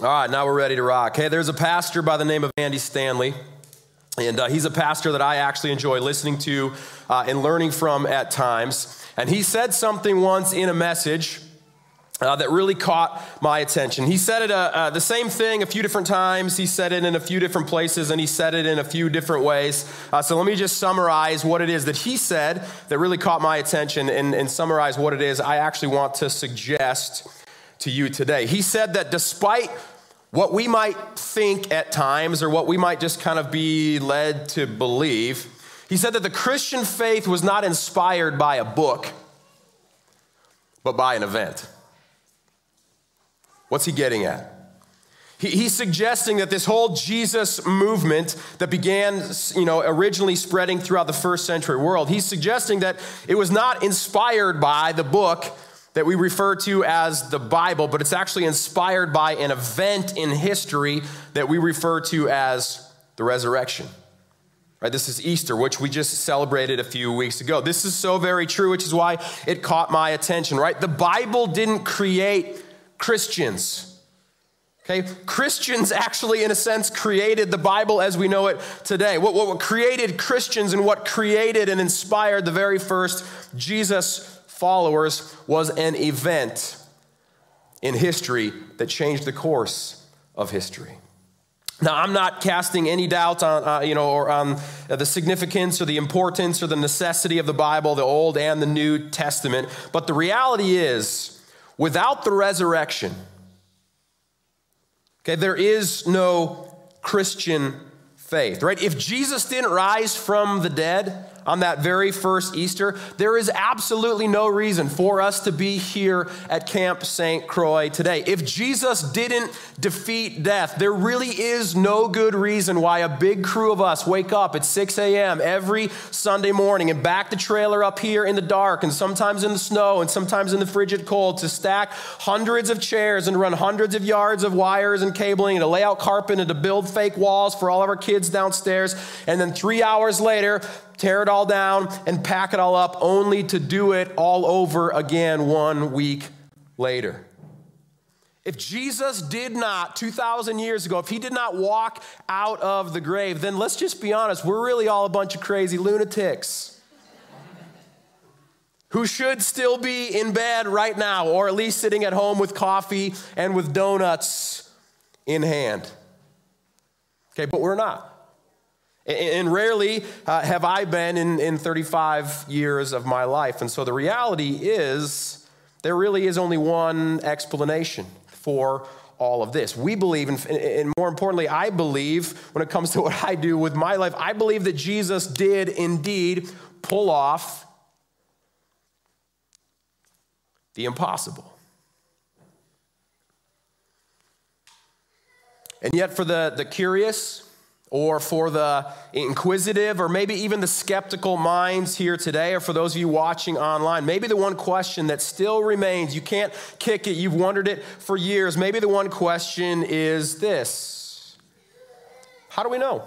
All right, now we're ready to rock. Hey, there's a pastor by the name of Andy Stanley, and he's a pastor that I actually enjoy listening to and learning from at times. And he said something once in a message that really caught my attention. He said it the same thing a few different times. He said it in a few different places, and he said it in a few different ways. So let me just summarize what it is that he said that really caught my attention and summarize what it is I actually want to suggest to you today. He said that despite what we might think at times, or what we might just kind of be led to believe, he said that the Christian faith was not inspired by a book, but by an event. What's he getting at? He's suggesting that this whole Jesus movement that began, originally spreading throughout the first century world, he's suggesting that it was not inspired by the book that we refer to as the Bible, but it's actually inspired by an event in history that we refer to as the resurrection. Right? This is Easter, which we just celebrated a few weeks ago. This is so very true, which is why it caught my attention, right? The Bible didn't create Christians. Okay? Christians actually, in a sense, created the Bible as we know it today. What created Christians and what created and inspired the very first Jesus followers was an event in history that changed the course of history. Now, I'm not casting any doubt on, on the significance or the importance or the necessity of the Bible, the Old and the New Testament. But the reality is, without the resurrection, okay, there is no Christian faith, right? If Jesus didn't rise from the dead on that very first Easter, there is absolutely no reason for us to be here at Camp St. Croix today. If Jesus didn't defeat death, there really is no good reason why a big crew of us wake up at 6 a.m. every Sunday morning and back the trailer up here in the dark and sometimes in the snow and sometimes in the frigid cold to stack hundreds of chairs and run hundreds of yards of wires and cabling and to lay out carpet and to build fake walls for all of our kids downstairs, and then 3 hours later tear it all down and pack it all up only to do it all over again 1 week later. If Jesus did not, 2,000 years ago, if he did not walk out of the grave, then let's just be honest, we're really all a bunch of crazy lunatics who should still be in bed right now, or at least sitting at home with coffee and with donuts in hand. Okay, but we're not. And rarely have I been in 35 years of my life. And so the reality is, there really is only one explanation for all of this. We believe, and more importantly, I believe, when it comes to what I do with my life, I believe that Jesus did indeed pull off the impossible. And yet for the curious, or for the inquisitive, or maybe even the skeptical minds here today, or for those of you watching online, maybe the one question that still remains, you can't kick it, you've wondered it for years, maybe the one question is this: how do we know?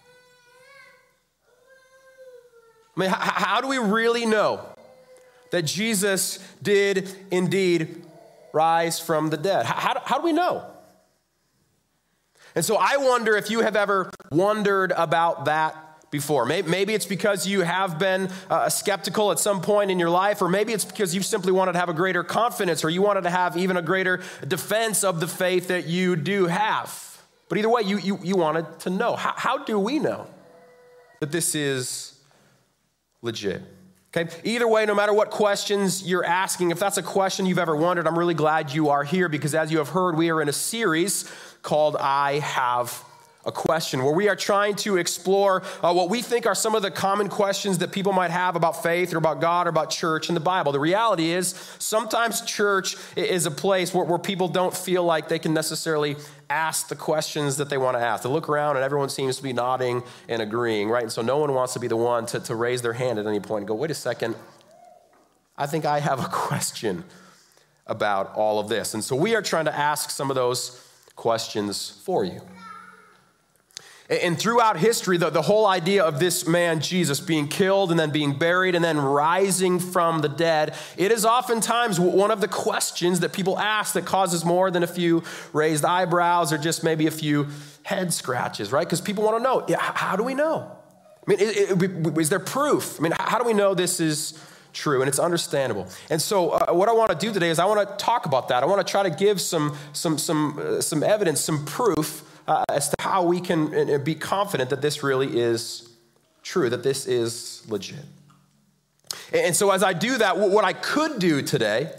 I mean, how do we really know that Jesus did indeed rise from the dead? How do we know? And so I wonder if you have ever wondered about that before. Maybe it's because you have been skeptical at some point in your life, or maybe it's because you simply wanted to have a greater confidence, or you wanted to have even a greater defense of the faith that you do have. But either way, you wanted to know. How do we know that this is legit? Okay. Either way, no matter what questions you're asking, if that's a question you've ever wondered, I'm really glad you are here, because as you have heard, we are in a series called I Have a Question, where we are trying to explore what we think are some of the common questions that people might have about faith or about God or about church and the Bible. The reality is, sometimes church is a place where people don't feel like they can necessarily ask the questions that they want to ask. They look around and everyone seems to be nodding and agreeing, right? And so no one wants to be the one to raise their hand at any point and go, wait a second, I think I have a question about all of this. And so we are trying to ask some of those questions for you. And throughout history, the whole idea of this man, Jesus, being killed and then being buried and then rising from the dead, it is oftentimes one of the questions that people ask that causes more than a few raised eyebrows or just maybe a few head scratches, right? Because people want to know, how do we know? I mean, is there proof? I mean, how do we know this is true? And it's understandable. And so what I want to do today is I want to talk about that. I want to try to give some evidence, some proof as to how we can be confident that this really is true, that this is legit. And so as I do that, what I could do today,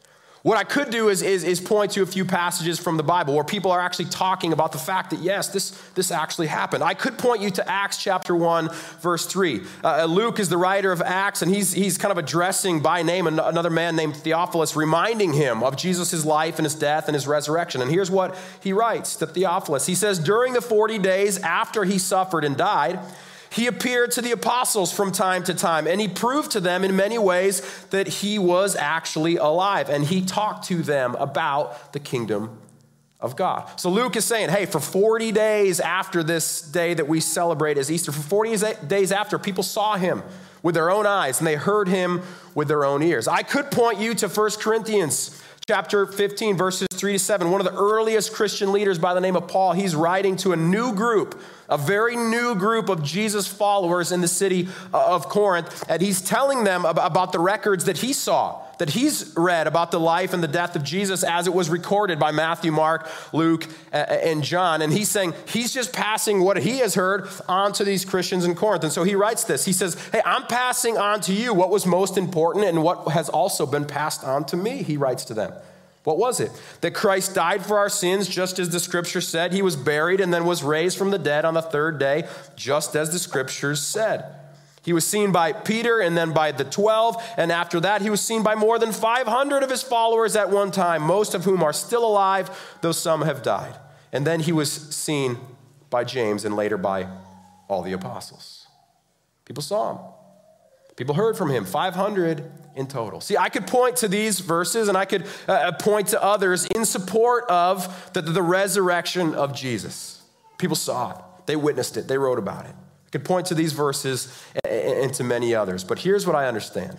is point to a few passages from the Bible where people are actually talking about the fact that, yes, this actually happened. I could point you to Acts chapter 1, verse 3. Luke is the writer of Acts, and he's kind of addressing by name another man named Theophilus, reminding him of Jesus' life and his death and his resurrection. And here's what he writes to Theophilus. He says, during the 40 days after he suffered and died, he appeared to the apostles from time to time, and he proved to them in many ways that he was actually alive, and he talked to them about the kingdom of God. So Luke is saying, hey, for 40 days after this day that we celebrate as Easter, for 40 days after, people saw him with their own eyes, and they heard him with their own ears. I could point you to 1 Corinthians chapter 15, verses 3-7, one of the earliest Christian leaders by the name of Paul. He's writing to a new group, a very new group of Jesus followers in the city of Corinth, and he's telling them about the records that he saw, that he's read about the life and the death of Jesus as it was recorded by Matthew, Mark, Luke, and John. And he's saying he's just passing what he has heard on to these Christians in Corinth. And so he writes this. He says, hey, I'm passing on to you what was most important and what has also been passed on to me, he writes to them. What was it? That Christ died for our sins, just as the scripture said. He was buried and then was raised from the dead on the third day, just as the scriptures said. He was seen by Peter and then by the 12, and after that he was seen by more than 500 of his followers at one time, most of whom are still alive, though some have died. And then he was seen by James and later by all the apostles. People saw him. People heard from him, 500 in total. See, I could point to these verses and I could point to others in support of the resurrection of Jesus. People saw it. They witnessed it. They wrote about it. I could point to these verses and to many others. But here's what I understand.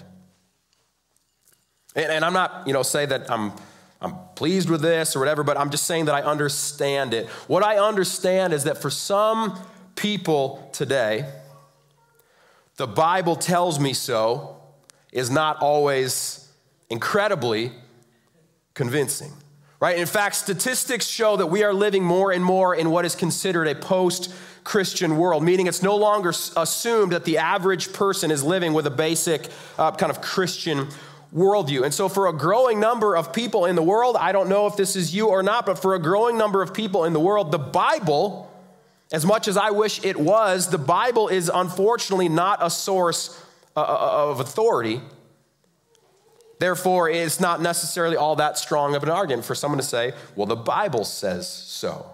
And I'm not, say that I'm pleased with this or whatever, but I'm just saying that I understand it. What I understand is that for some people today, the Bible tells me so is not always incredibly convincing, right? In fact, statistics show that we are living more and more in what is considered a post-Christian world, meaning it's no longer assumed that the average person is living with a basic kind of Christian worldview. And so for a growing number of people in the world, I don't know if this is you or not, but for a growing number of people in the world, the Bible, as much as I wish it was, the Bible is unfortunately not a source of authority. Therefore, it's not necessarily all that strong of an argument for someone to say, well, the Bible says so.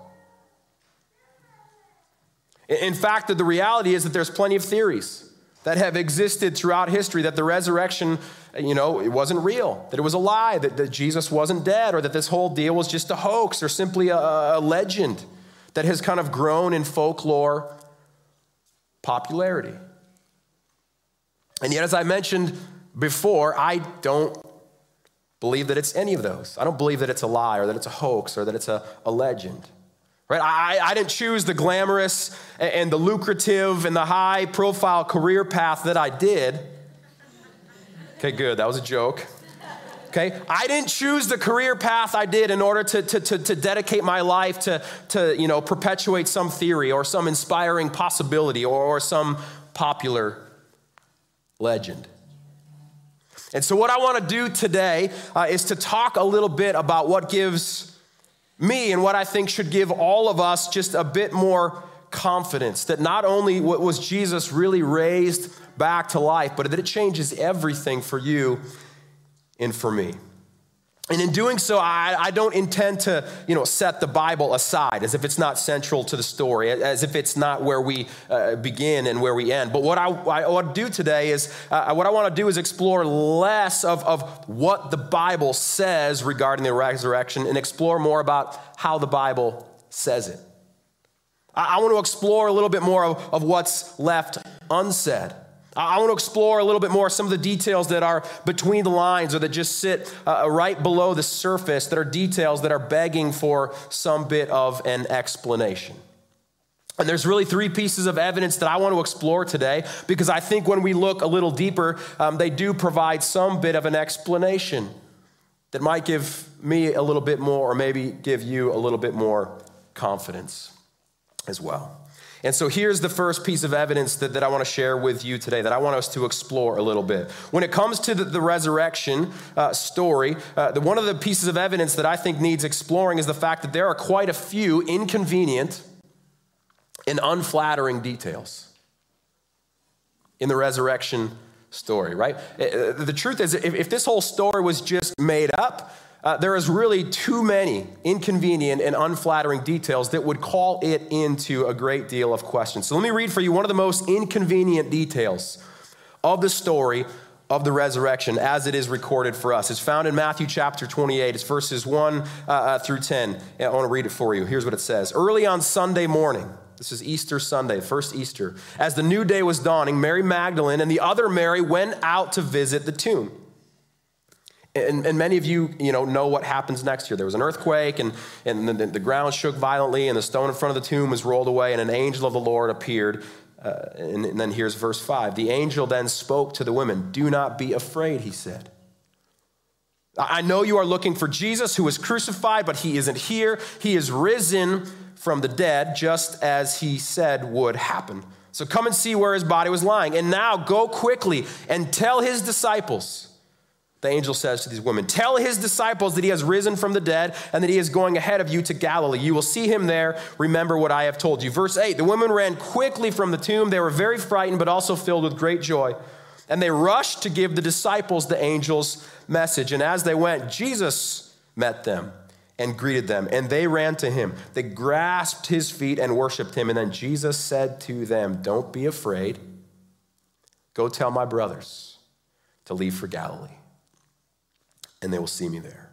In fact, the reality is that there's plenty of theories that have existed throughout history that the resurrection, it wasn't real, that it was a lie, that Jesus wasn't dead, or that this whole deal was just a hoax or simply a legend that has kind of grown in folklore popularity. And yet, as I mentioned before, I don't believe that it's any of those. I don't believe that it's a lie or that it's a hoax or that it's a legend. Right? I didn't choose the glamorous and the lucrative and the high-profile career path that I did. Okay, good. That was a joke. Okay, I didn't choose the career path I did in order to dedicate my life to perpetuate some theory or some inspiring possibility or some popular legend. And so what I want to do today is to talk a little bit about what gives me and what I think should give all of us just a bit more confidence that not only was Jesus really raised back to life, but that it changes everything for you and for me. And in doing so, I don't intend to, set the Bible aside as if it's not central to the story, as if it's not where we begin and where we end. But what I want to do today is, explore less of what the Bible says regarding the resurrection and explore more about how the Bible says it. I want to explore a little bit more of what's left unsaid. I want to explore a little bit more some of the details that are between the lines or that just sit right below the surface, that are details that are begging for some bit of an explanation. And there's really three pieces of evidence that I want to explore today, because I think when we look a little deeper, they do provide some bit of an explanation that might give me a little bit more, or maybe give you a little bit more confidence as well. And so here's the first piece of evidence that I want to share with you today, that I want us to explore a little bit. When it comes to the resurrection story, one of the pieces of evidence that I think needs exploring is the fact that there are quite a few inconvenient and unflattering details in the resurrection story, right? The truth is, if this whole story was just made up, there is really too many inconvenient and unflattering details that would call it into a great deal of question. So let me read for you one of the most inconvenient details of the story of the resurrection as it is recorded for us. It's found in Matthew chapter 28. It's verses 1 through 10. I want to read it for you. Here's what it says. Early on Sunday morning, this is Easter Sunday, first Easter, as the new day was dawning, Mary Magdalene and the other Mary went out to visit the tomb. And many of you know what happens next here. There was an earthquake, and the ground shook violently, and the stone in front of the tomb was rolled away, and an angel of the Lord appeared. And then here's verse 5. The angel then spoke to the women. Do not be afraid, he said. I know you are looking for Jesus who was crucified, but he isn't here. He is risen from the dead, just as he said would happen. So come and see where his body was lying. And now go quickly and tell his disciples. The angel says to these women, tell his disciples that he has risen from the dead and that he is going ahead of you to Galilee. You will see him there. Remember what I have told you. Verse 8, the women ran quickly from the tomb. They were very frightened, but also filled with great joy. And they rushed to give the disciples the angel's message. And as they went, Jesus met them and greeted them. And they ran to him. They grasped his feet and worshiped him. And then Jesus said to them, don't be afraid. Go tell my brothers to leave for Galilee, and they will see me there.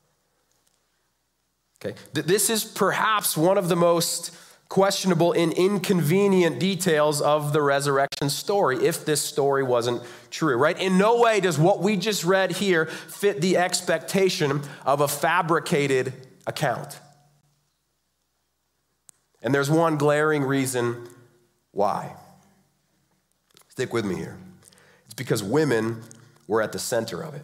Okay, this is perhaps one of the most questionable and inconvenient details of the resurrection story, if this story wasn't true, right? In no way does what we just read here fit the expectation of a fabricated account. And there's one glaring reason why. Stick with me here. It's because women were at the center of it.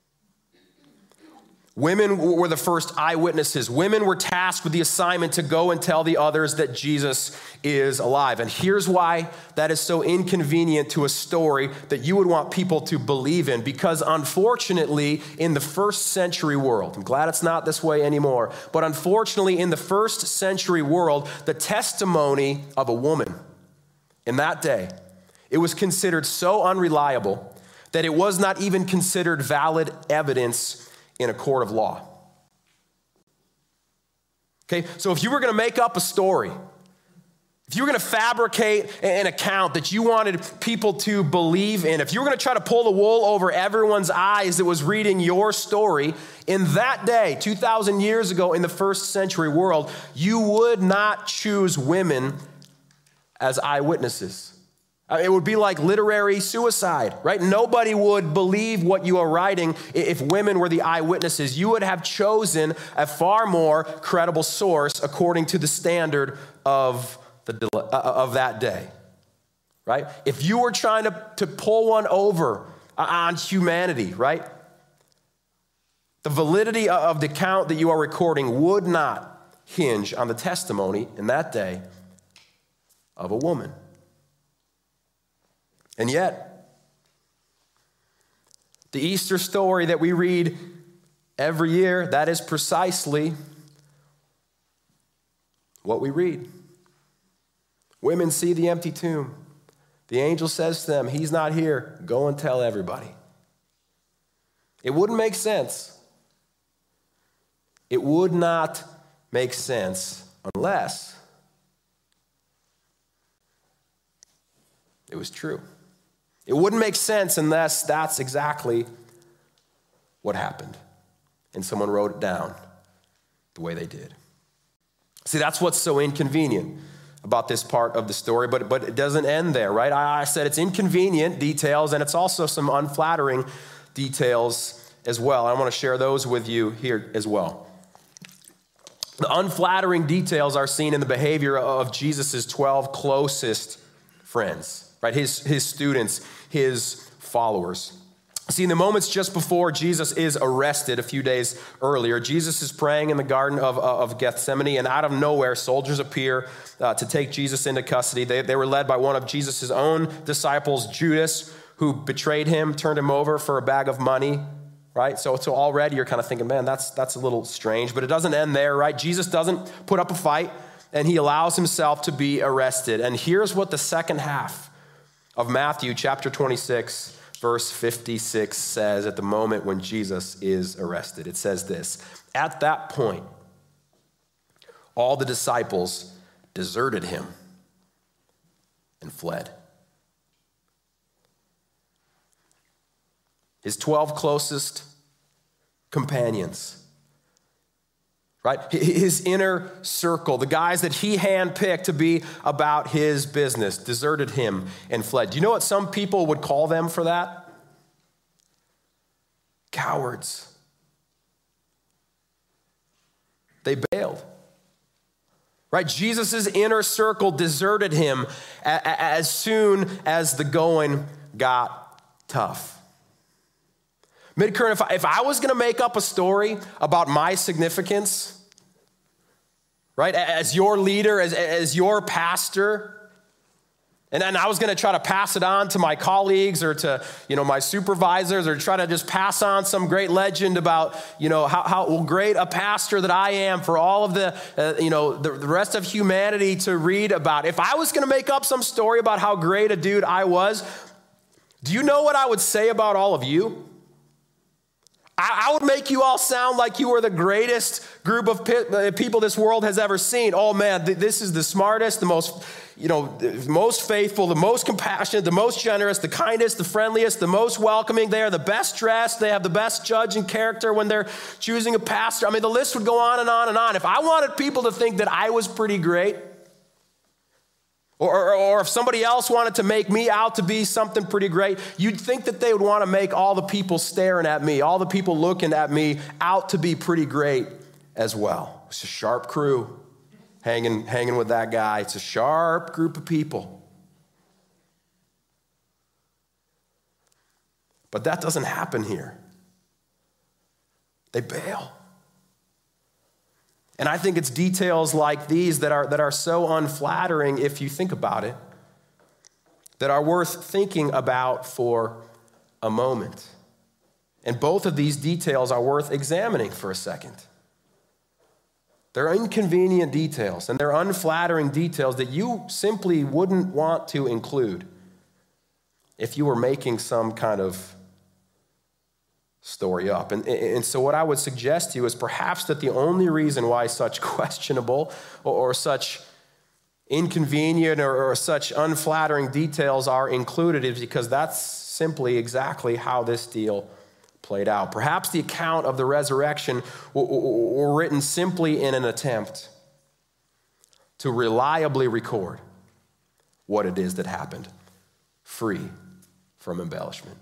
Women were the first eyewitnesses. Women were tasked with the assignment to go and tell the others that Jesus is alive. And here's why that is so inconvenient to a story that you would want people to believe in. Because unfortunately, in the first century world, I'm glad it's not this way anymore, but unfortunately in the first century world, the testimony of a woman in that day, it was considered so unreliable that it was not even considered valid evidence in a court of law. Okay, so if you were going to make up a story, if you were going to fabricate an account that you wanted people to believe in, if you were going to try to pull the wool over everyone's eyes that was reading your story, in that day, 2,000 years ago in the first century world, you would not choose women as eyewitnesses. It would be like literary suicide, right? Nobody would believe what you are writing if women were the eyewitnesses. You would have chosen a far more credible source according to the standard of that day, right? If you were trying to pull one over on humanity, right? The validity of the account that you are recording would not hinge on the testimony in that day of a woman. And yet, the Easter story that we read every year, that is precisely what we read. Women see the empty tomb. The angel says to them, he's not here. Go and tell everybody. It wouldn't make sense. It would not make sense unless it was true. It wouldn't make sense unless that's exactly what happened and someone wrote it down the way they did. See, that's what's so inconvenient about this part of the story, but it doesn't end there, right? I said it's inconvenient details, and it's also some unflattering details as well. I want to share those with you here as well. The unflattering details are seen in the behavior of Jesus' 12 closest friends, right? His students, his followers. See, in the moments just before Jesus is arrested a few days earlier, Jesus is praying in the Garden of Gethsemane, and out of nowhere, soldiers appear to take Jesus into custody. They were led by one of Jesus' own disciples, Judas, who betrayed him, turned him over for a bag of money, right? So already you're kind of thinking, man, that's a little strange, but it doesn't end there, right? Jesus doesn't put up a fight, and he allows himself to be arrested. And here's what the second half of Matthew chapter 26, verse 56 says at the moment when Jesus is arrested. It says this: at that point, all the disciples deserted him and fled. His 12 closest companions, right? His inner circle, the guys that he handpicked to be about his business, deserted him and fled. Do you know what some people would call them for that? Cowards. They bailed. Right? Jesus' inner circle deserted him as soon as the going got tough. Midcurrent, if I was going to make up a story about my significance, right, as your leader, as your pastor, and I was going to try to pass it on to my colleagues or to, my supervisors, or try to just pass on some great legend about, how great a pastor that I am for all of the rest of humanity to read about. If I was going to make up some story about how great a dude I was, do you know what I would say about all of you? I would make you all sound like you were the greatest group of people this world has ever seen. Oh man, this is the smartest, the most, most faithful, the most compassionate, the most generous, the kindest, the friendliest, the most welcoming. They are the best dressed. They have the best judge and character when they're choosing a pastor. I mean, the list would go on and on and on. If I wanted people to think that I was pretty great, or if somebody else wanted to make me out to be something pretty great, you'd think that they would want to make all the people staring at me, all the people looking at me, out to be pretty great as well. It's a sharp crew hanging with that guy. It's a sharp group of people. But that doesn't happen here. They bail. And I think it's details like these that are so unflattering, if you think about it, that are worth thinking about for a moment. And both of these details are worth examining for a second. They're inconvenient details, and they're unflattering details that you simply wouldn't want to include if you were making some kind of story up. And so what I would suggest to you is perhaps that the only reason why such questionable or such inconvenient or such unflattering details are included is because that's simply exactly how this deal played out. Perhaps the account of the resurrection were written simply in an attempt to reliably record what it is that happened, free from embellishment.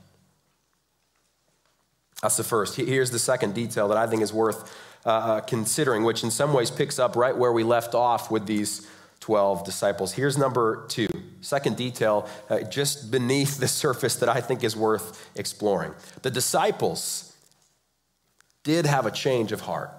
That's the first. Here's the second detail that I think is worth considering, which in some ways picks up right where we left off with these 12 disciples. Here's number two. Second detail, just beneath the surface that I think is worth exploring. The disciples did have a change of heart.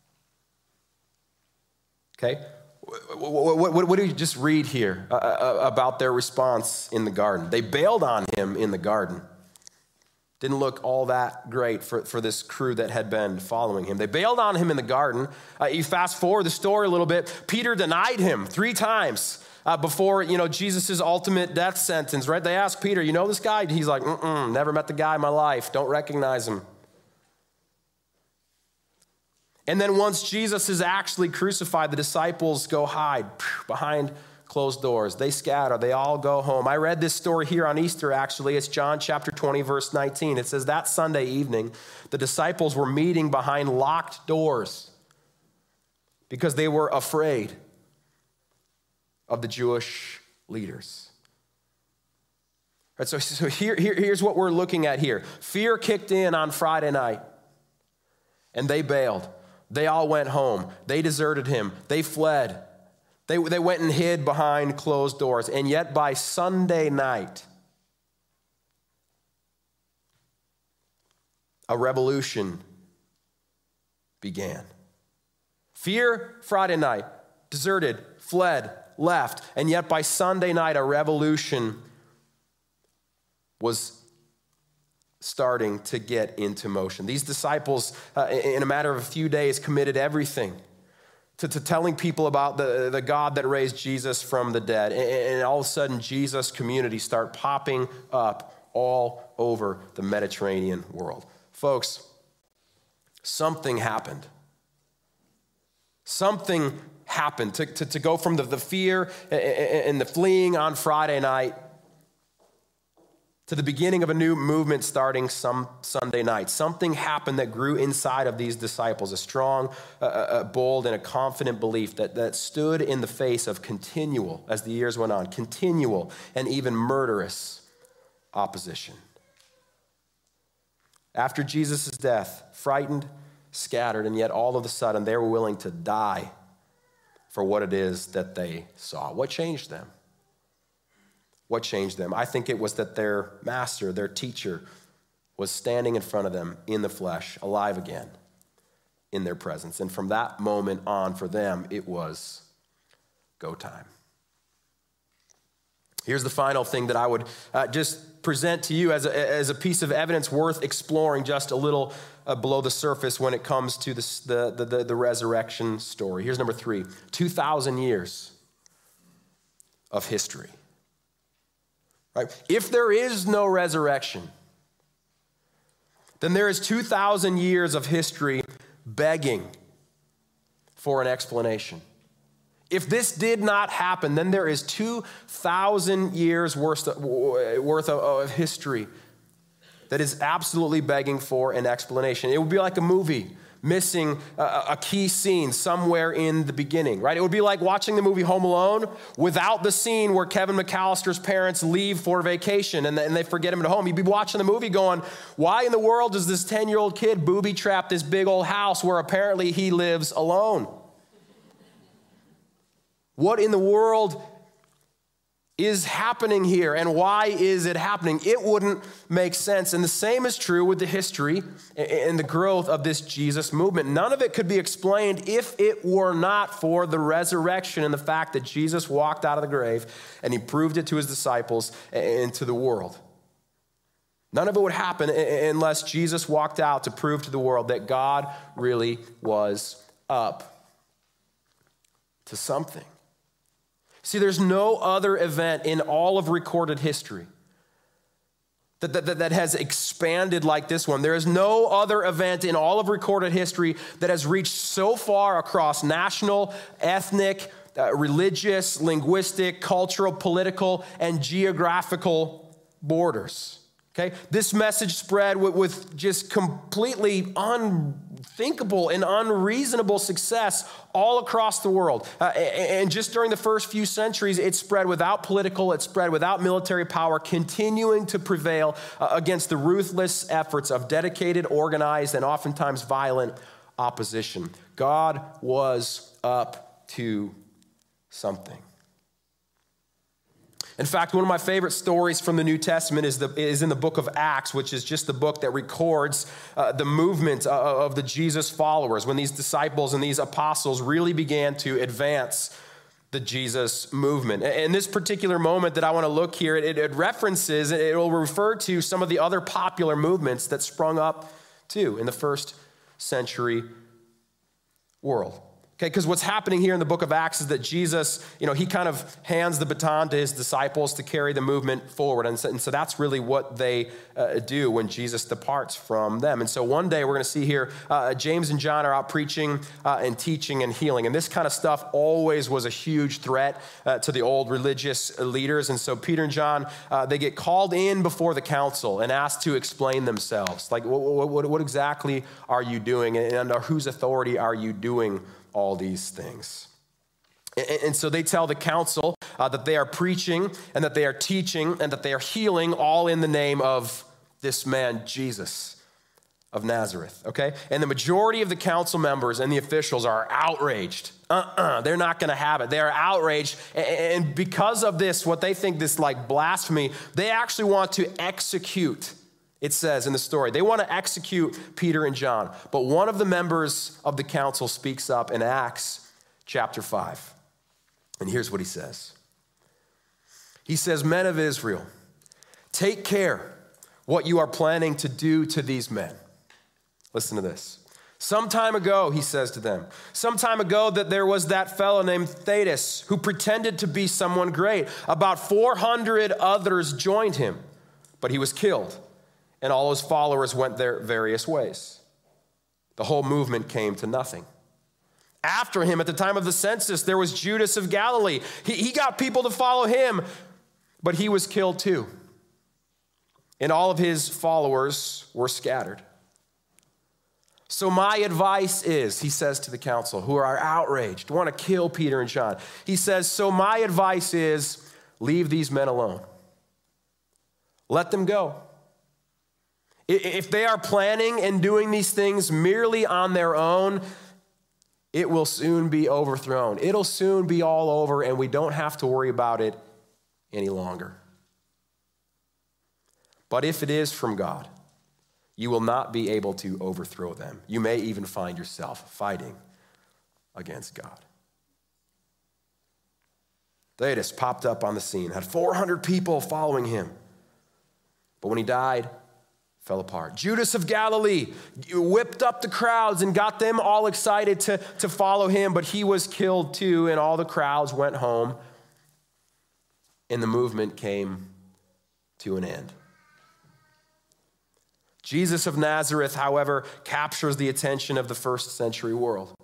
Okay? What do you just read here about their response in the garden? They bailed on him in the garden. Didn't look all that great for this crew that had been following him. They bailed on him in the garden. You fast forward the story a little bit. Peter denied him 3 times before, Jesus' ultimate death sentence, right? They asked Peter, you know this guy? He's like, never met the guy in my life. Don't recognize him. And then once Jesus is actually crucified, the disciples go hide behind closed doors. They scatter. They all go home. I read this story here on Easter, actually. It's John chapter 20, verse 19. It says, that Sunday evening, the disciples were meeting behind locked doors because they were afraid. of the Jewish leaders. Right, so here's what we're looking at here. Fear kicked in on Friday night, and they bailed. They all went home. They deserted him. They fled. They went and hid behind closed doors. And yet by Sunday night, a revolution began. Fear Friday night, deserted, fled, left. And yet by Sunday night, a revolution was starting to get into motion. These disciples, in a matter of a few days, committed everything to telling people about the God that raised Jesus from the dead. And all of a sudden, Jesus communities start popping up all over the Mediterranean world. Folks, something happened. Something happened to go from the fear and the fleeing on Friday night to the beginning of a new movement starting some Sunday night. Something happened that grew inside of these disciples, a strong, a bold, and a confident belief that stood in the face of continual, as the years went on, continual and even murderous opposition. After Jesus' death, frightened, scattered, and yet all of a sudden they were willing to die for what it is that they saw. What changed them? What changed them? I think it was that their master, their teacher, was standing in front of them in the flesh, alive again in their presence. And from that moment on, for them, it was go time. Here's the final thing that I would just present to you as a piece of evidence worth exploring just a little below the surface when it comes to the resurrection story. Here's number 3, 2,000 years of history. Right? If there is no resurrection, then there is 2,000 years of history begging for an explanation. If this did not happen, then there is 2,000 years worth of history that is absolutely begging for an explanation. It would be like a movie missing a key scene somewhere in the beginning, right? It would be like watching the movie Home Alone without the scene where Kevin McAllister's parents leave for vacation and they forget him at home. You'd be watching the movie going, why in the world does this 10-year-old kid booby trap this big old house where apparently he lives alone? What in the world is happening here, and why is it happening? It wouldn't make sense. And the same is true with the history and the growth of this Jesus movement. None of it could be explained if it were not for the resurrection and the fact that Jesus walked out of the grave and he proved it to his disciples and to the world. None of it would happen unless Jesus walked out to prove to the world that God really was up to something. See, there's no other event in all of recorded history that has expanded like this one. There is no other event in all of recorded history that has reached so far across national, ethnic, religious, linguistic, cultural, political, and geographical borders. Okay, this message spread with just completely unthinkable and unreasonable success all across the world. And just during the first few centuries, it spread without political, it spread without military power, continuing to prevail against the ruthless efforts of dedicated, organized, and oftentimes violent opposition. God was up to something. In fact, one of my favorite stories from the New Testament is in the book of Acts, which is just the book that records the movement of the Jesus followers, when these disciples and these apostles really began to advance the Jesus movement. And this particular moment that I want to look here, it references, it will refer to some of the other popular movements that sprung up too in the first century world. Okay, because what's happening here in the book of Acts is that Jesus, he kind of hands the baton to his disciples to carry the movement forward. And so that's really what they do when Jesus departs from them. And so one day we're going to see here, James and John are out preaching and teaching and healing. And this kind of stuff always was a huge threat to the old religious leaders. And so Peter and John, they get called in before the council and asked to explain themselves. Like, what exactly are you doing? And under whose authority are you doing all these things? And so they tell the council that they are preaching and that they are teaching and that they are healing all in the name of this man, Jesus of Nazareth, okay? And the majority of the council members and the officials are outraged. They're not going to have it. They are outraged. And because of this, what they think this like blasphemy, they actually want to execute, it says in the story. They want to execute Peter and John. But one of the members of the council speaks up in Acts chapter 5. And here's what he says. He says, "Men of Israel, take care what you are planning to do to these men." Listen to this. "Some time ago," he says to them, "some time ago that there was that fellow named Theudas who pretended to be someone great. About 400 others joined him, but he was killed, and all his followers went their various ways. The whole movement came to nothing. After him, at the time of the census, there was Judas of Galilee. He got people to follow him, but he was killed too. And all of his followers were scattered. So my advice is," he says to the council, who are outraged, want to kill Peter and John. He says, "So my advice is, leave these men alone. Let them go. If they are planning and doing these things merely on their own, it will soon be overthrown. It'll soon be all over, and we don't have to worry about it any longer. But if it is from God, you will not be able to overthrow them. You may even find yourself fighting against God." Theudas popped up on the scene, had 400 people following him. But when he died, fell apart. Judas of Galilee whipped up the crowds and got them all excited to follow him, but he was killed too, and all the crowds went home, and the movement came to an end. Jesus of Nazareth, however, captures the attention of the first century world.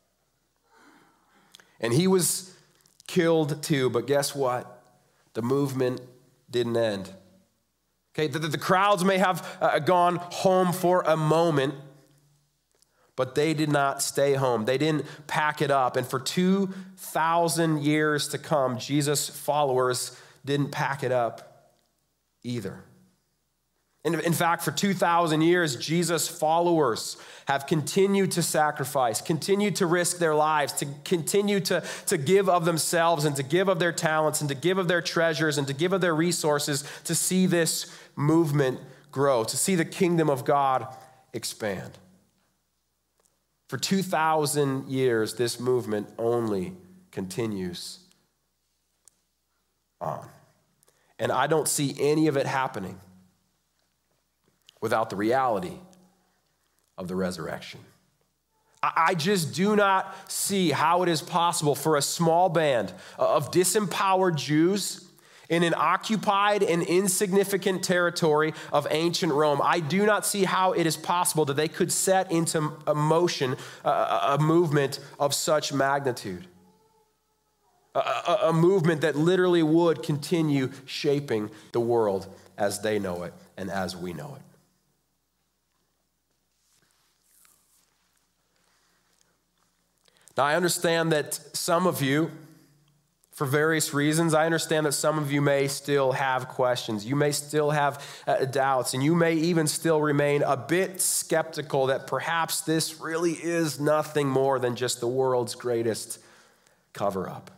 And he was killed too, but guess what? The movement didn't end. Okay, the crowds may have gone home for a moment, but they did not stay home. They didn't pack it up. And for 2,000 years to come, Jesus' followers didn't pack it up either. In fact, for 2,000 years, Jesus' followers have continued to sacrifice, continued to risk their lives, to continue to give of themselves and to give of their talents and to give of their treasures and to give of their resources to see this movement grow, to see the kingdom of God expand. For 2,000 years, this movement only continues on. And I don't see any of it happening without the reality of the resurrection. I just do not see how it is possible for a small band of disempowered Jews in an occupied and insignificant territory of ancient Rome. I do not see how it is possible that they could set into motion a movement of such magnitude. A movement that literally would continue shaping the world as they know it and as we know it. Now, I understand that some of you, for various reasons, I understand that some of you may still have questions. You may still have doubts, and you may even still remain a bit skeptical that perhaps this really is nothing more than just the world's greatest cover-up.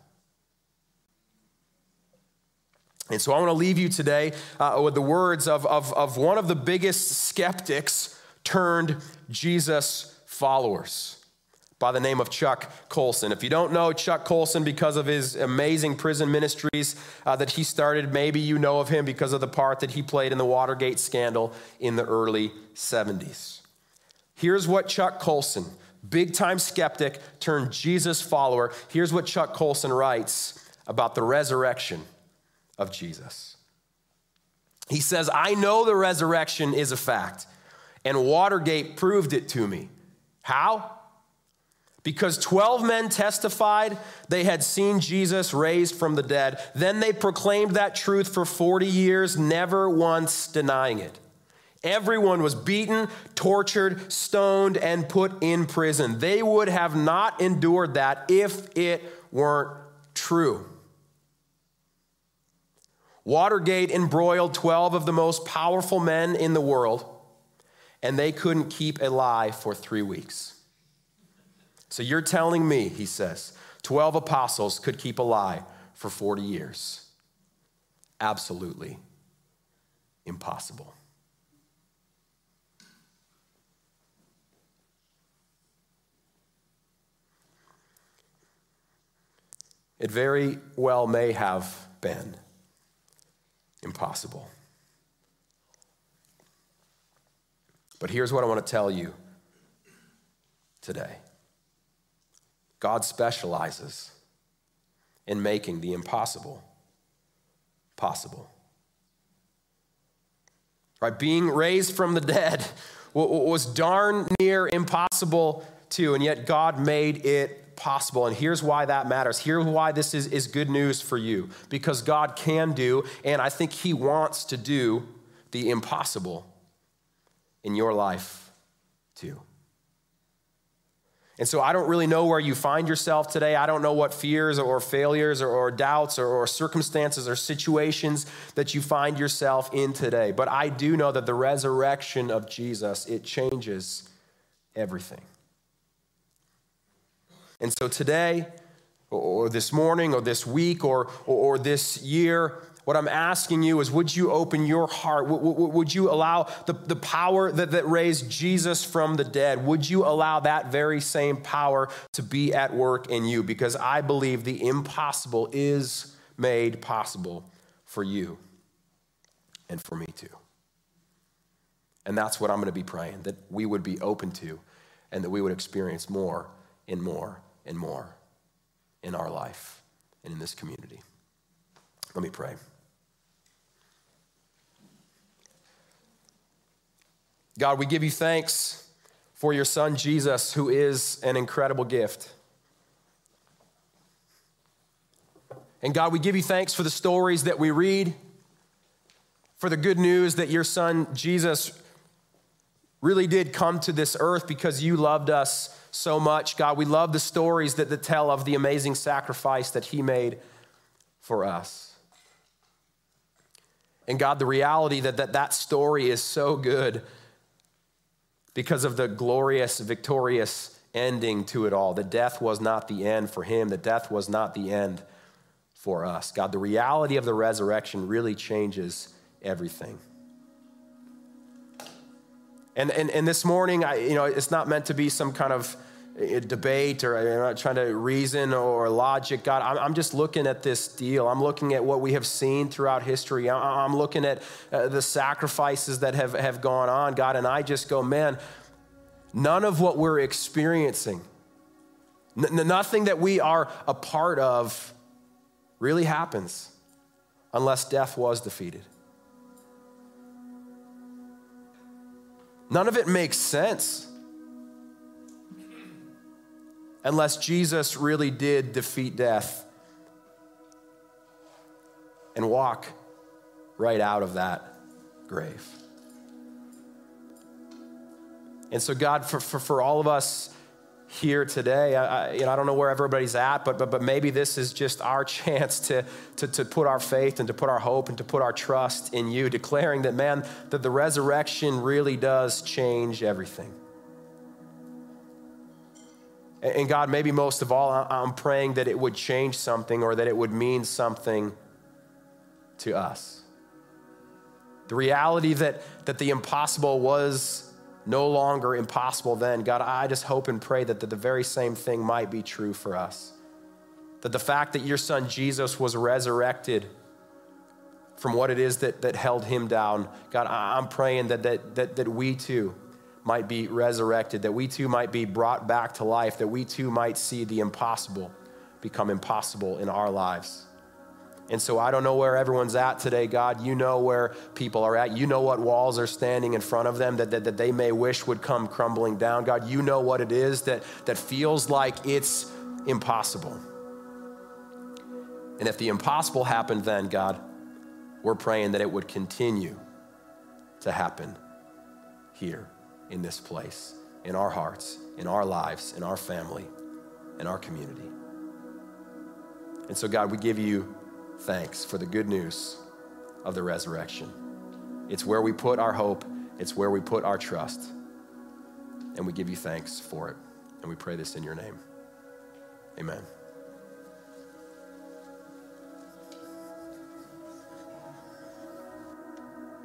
And so I want to leave you today with the words of one of the biggest skeptics turned Jesus followers, by the name of Chuck Colson. If you don't know Chuck Colson because of his amazing prison ministries that he started, maybe you know of him because of the part that he played in the Watergate scandal in the early 70s. Here's what Chuck Colson, big-time skeptic turned Jesus follower, here's what Chuck Colson writes about the resurrection of Jesus. He says, "I know the resurrection is a fact, and Watergate proved it to me." How? Because 12 men testified they had seen Jesus raised from the dead. Then they proclaimed that truth for 40 years, never once denying it. Everyone was beaten, tortured, stoned, and put in prison. They would have not endured that if it weren't true. Watergate embroiled 12 of the most powerful men in the world, and they couldn't keep a lie for 3 weeks. So you're telling me, he says, 12 apostles could keep a lie for 40 years. Absolutely impossible. It very well may have been impossible. But here's what I want to tell you today. God specializes in making the impossible possible. Right? Being raised from the dead was darn near impossible too, and yet God made it possible. And here's why that matters. Here's why this is good news for you. Because God can do, and I think he wants to do, the impossible in your life too. And so I don't really know where you find yourself today. I don't know what fears or failures or doubts or circumstances or situations that you find yourself in today. But I do know that the resurrection of Jesus, it changes everything. And so today, or this morning, or this week, or this year, what I'm asking you is, would you open your heart? Would you allow the power that raised Jesus from the dead, would you allow that very same power to be at work in you? Because I believe the impossible is made possible for you and for me too. And that's what I'm going to be praying, that we would be open to and that we would experience more and more and more in our life and in this community. Let me pray. God, we give you thanks for your son, Jesus, who is an incredible gift. And God, we give you thanks for the stories that we read, for the good news that your son, Jesus, really did come to this earth because you loved us so much. God, we love the stories that tell of the amazing sacrifice that he made for us. And God, the reality that story is so good because of the glorious, victorious ending to it all. That death was not the end for him. That death was not the end for us. God, the reality of the resurrection really changes everything. And this morning, it's not meant to be some kind of a debate, or I'm not trying to reason or logic. God, I'm just looking at this deal. I'm looking at what we have seen throughout history. I'm looking at the sacrifices that have gone on, God, and I just go, man, none of what we're experiencing, nothing that we are a part of really happens unless death was defeated. None of it makes sense unless Jesus really did defeat death and walk right out of that grave. And so God, for all of us here today, I don't know where everybody's at, but maybe this is just our chance to put our faith and to put our hope and to put our trust in you, declaring that, man, that the resurrection really does change everything. And God, maybe most of all, I'm praying that it would change something, or that it would mean something to us. The reality that the impossible was no longer impossible then. God, I just hope and pray that the very same thing might be true for us. That the fact that your son Jesus was resurrected from what it is that held him down, God, I'm praying that we too might be resurrected, that we too might be brought back to life, that we too might see the impossible become impossible in our lives. And so I don't know where everyone's at today, God. You know where people are at. You know what walls are standing in front of them that they may wish would come crumbling down. God, you know what it is that feels like it's impossible. And if the impossible happened then, God, we're praying that it would continue to happen here in this place, in our hearts, in our lives, in our family, in our community. And so, God, we give you thanks for the good news of the resurrection. It's where we put our hope. It's where we put our trust. And we give you thanks for it. And we pray this in your name. Amen.